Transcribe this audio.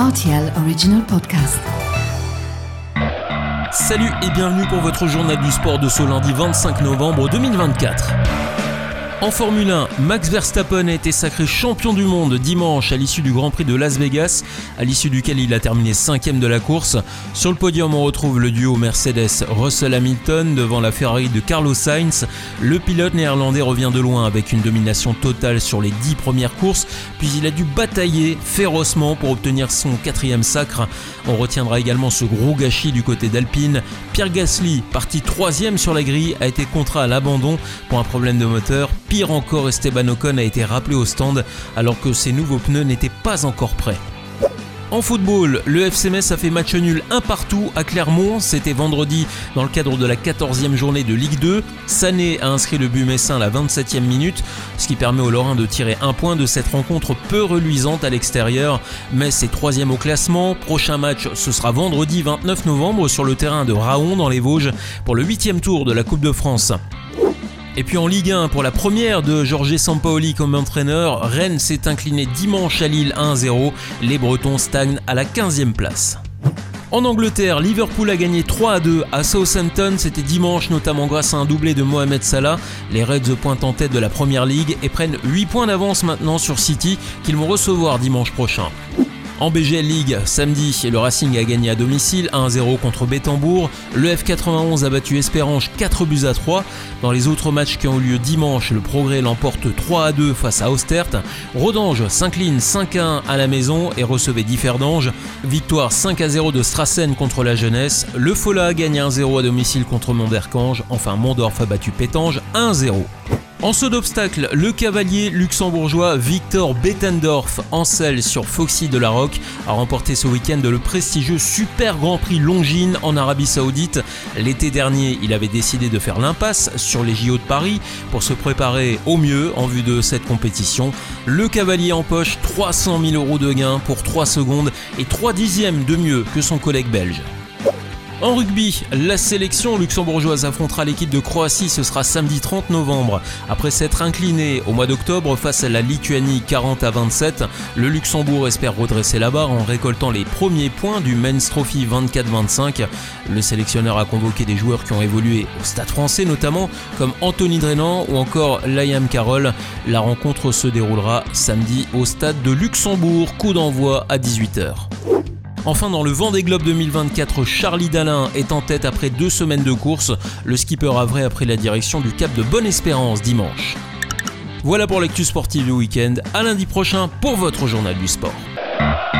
RTL Original Podcast. Salut et bienvenue pour votre journal du sport de ce lundi 25 novembre 2024. En Formule 1, Max Verstappen a été sacré champion du monde dimanche à l'issue du Grand Prix de Las Vegas, à l'issue duquel il a terminé 5e de la course. Sur le podium, on retrouve le duo Mercedes Russell Hamilton devant la Ferrari de Carlos Sainz. Le pilote néerlandais revient de loin avec une domination totale sur les 10 premières courses, puis il a dû batailler férocement pour obtenir son 4e sacre. On retiendra également ce gros gâchis du côté d'Alpine. Pierre Gasly, parti 3e sur la grille, a été contraint à l'abandon pour un problème de moteur. Pire encore, Esteban Ocon a été rappelé au stand alors que ses nouveaux pneus n'étaient pas encore prêts. En football, le FC Metz a fait match nul 1-1 à Clermont. C'était vendredi dans le cadre de la 14e journée de Ligue 2. Sané a inscrit le but messin à la 27e minute, ce qui permet aux Lorrains de tirer un point de cette rencontre peu reluisante à l'extérieur. Metz est 3e au classement. Prochain match, ce sera vendredi 29 novembre sur le terrain de Raon dans les Vosges pour le 8e tour de la Coupe de France. Et puis en Ligue 1, pour la première de Jorge Sampaoli comme entraîneur, Rennes s'est incliné dimanche à Lille 1-0. Les Bretons stagnent à la 15e place. En Angleterre, Liverpool a gagné 3-2 à Southampton. C'était dimanche, notamment grâce à un doublé de Mohamed Salah. Les Reds pointent en tête de la Premier League et prennent 8 points d'avance maintenant sur City, qu'ils vont recevoir dimanche prochain. En BGL League, samedi, le Racing a gagné à domicile 1-0 contre Bettembourg. Le F91 a battu Espérange 4-3. Dans les autres matchs qui ont eu lieu dimanche, le Progrès l'emporte 3-2 face à Austert. Rodange s'incline 5-1 à la maison et recevait Differdange. Victoire 5-0 de Strassen contre la Jeunesse. Le Fola gagne 1-0 à domicile contre Monderkange. Enfin, Mondorf a battu Pétange 1-0. En saut d'obstacle, le cavalier luxembourgeois Victor Bettendorf en selle sur Foxy de la Roque a remporté ce week-end le prestigieux Super Grand Prix Longines en Arabie Saoudite. L'été dernier, il avait décidé de faire l'impasse sur les JO de Paris pour se préparer au mieux en vue de cette compétition. Le cavalier empoche 300 000 € de gains pour 3 secondes et 3 dixièmes de mieux que son collègue belge. En rugby, la sélection luxembourgeoise affrontera l'équipe de Croatie, ce sera samedi 30 novembre. Après s'être incliné au mois d'octobre face à la Lituanie 40-27, le Luxembourg espère redresser la barre en récoltant les premiers points du Men's Trophy 24-25. Le sélectionneur a convoqué des joueurs qui ont évolué au Stade français notamment, comme Anthony Drennan ou encore Liam Carroll. La rencontre se déroulera samedi au Stade de Luxembourg, coup d'envoi à 18h. Enfin, dans le Vendée Globe 2024, Charlie Dalin est en tête après 2 semaines de course. Le skipper havrais a pris la direction du Cap de Bonne-Espérance dimanche. Voilà pour l'actu sportive du week-end. À lundi prochain pour votre journal du sport.